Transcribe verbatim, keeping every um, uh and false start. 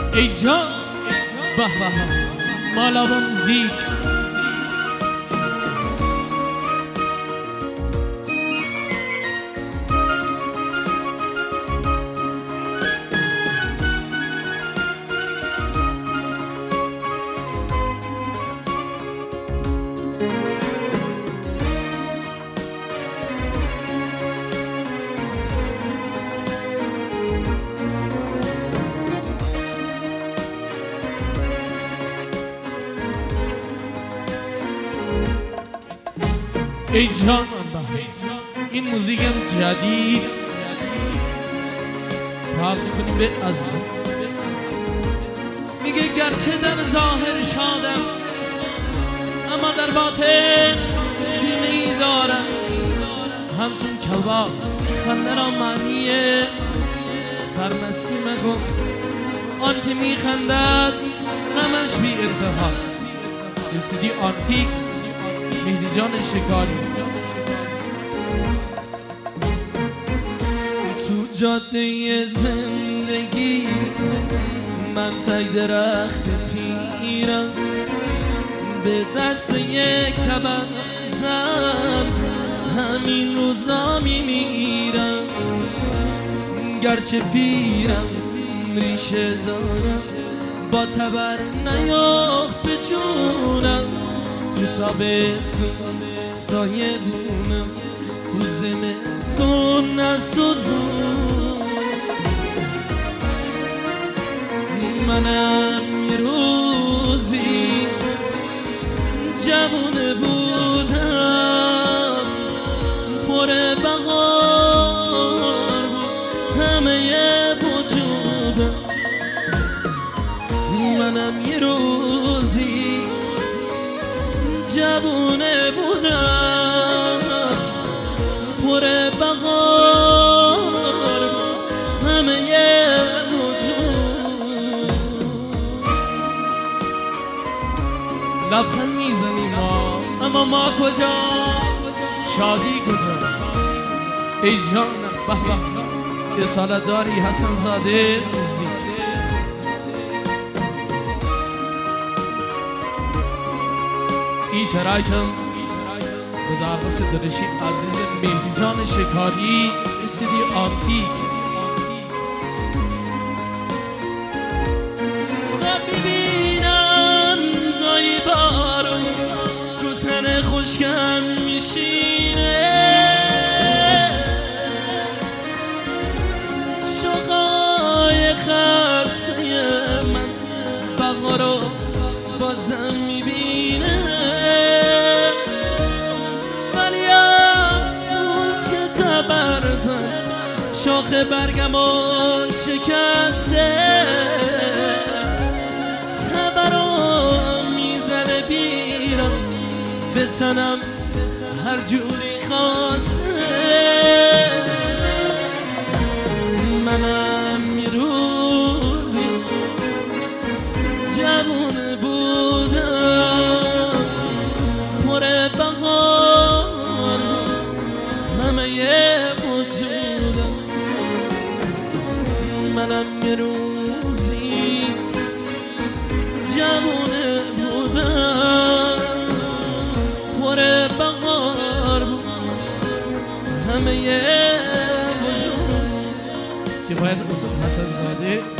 ای جان به به مالا و موزیک ای جان این موزیک جدید پاک میکنیم به از میگه گرچه در ظاهر شادم اما در باطن سینه ای دارم همچون کباب خنده را معنی سرمستی مگم آن که میخندد همش بی انتها رسیدی آنتیک مهدی جان شکاری تو جاده زندگی من تک درخت پیرم به دست یک کبر زن همین روزا میمیرم گرچه پیرم ریشه دارم با تبر نیافته جونم تو تابستون سایه بونم تو زمستون نسوزون منم یه روزی جوون بودم پر بهار بود همه وجودم منم یه روزی جوونه بودم پر بهار همه وجود لبخند میزنیم ما اما ما کجا شادی کجا ای جانم به به رسالت داری حسن زاده موزیک ای چرایکم به درخواست دلشی عزیز مهدی جان شکاری استودیو آنتیک خب میبینم گاهی بارون رو تن خشکم میشینه شاخه‌های خسته من بقا رو بازم میبینه شاخ برگم و شکسته تبرا میزنه بیرم به تنم هر جوری خواسته منم یه روزی جوون بودم پر بهار همه وجودم منم یه روزی جوونه بودم پر بهار بود همه وجود که باید قصد حسن زاده